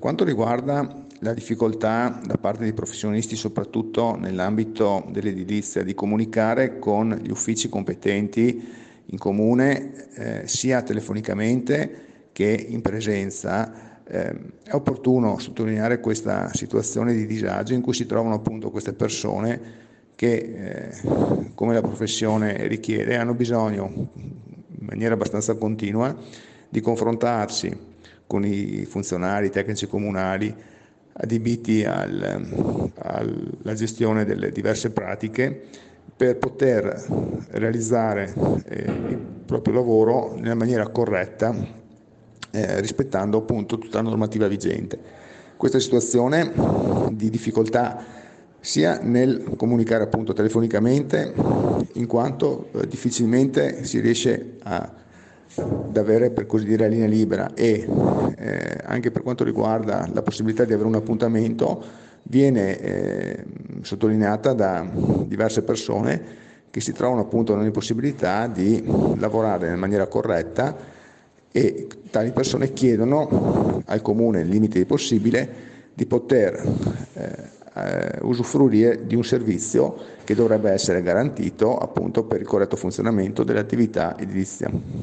quanto riguarda la difficoltà da parte dei professionisti, soprattutto nell'ambito dell'edilizia, di comunicare con gli uffici competenti in comune, sia telefonicamente che in presenza, è opportuno sottolineare questa situazione di disagio in cui si trovano appunto queste persone che, come la professione richiede, hanno bisogno in maniera abbastanza continua di confrontarsi con i funzionari tecnici comunali adibiti alla gestione delle diverse pratiche per poter realizzare il proprio lavoro nella maniera corretta, rispettando appunto tutta la normativa vigente. Questa situazione di difficoltà sia nel comunicare appunto telefonicamente, in quanto difficilmente si riesce ad avere, per così dire, la linea libera, e anche per quanto riguarda la possibilità di avere un appuntamento viene sottolineata da diverse persone che si trovano appunto nell'impossibilità di lavorare in maniera corretta, e tali persone chiedono al comune, nel limite del possibile, di poter usufruire di un servizio che dovrebbe essere garantito appunto per il corretto funzionamento dell'attività edilizia.